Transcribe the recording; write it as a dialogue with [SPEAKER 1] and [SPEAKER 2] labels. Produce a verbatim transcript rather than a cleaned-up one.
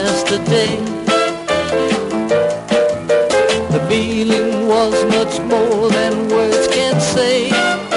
[SPEAKER 1] yesterday. The feeling was much more than words can say.